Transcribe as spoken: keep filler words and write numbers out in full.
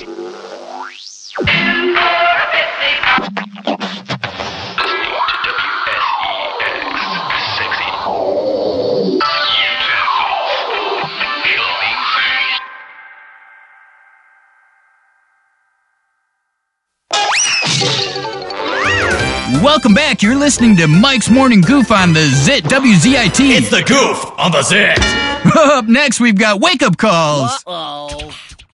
Welcome back. You're listening to Mike's Morning Goof on the Zit, W Z I T. It's the Goof on the Zit. Up next, we've got wake-up calls. Uh-oh.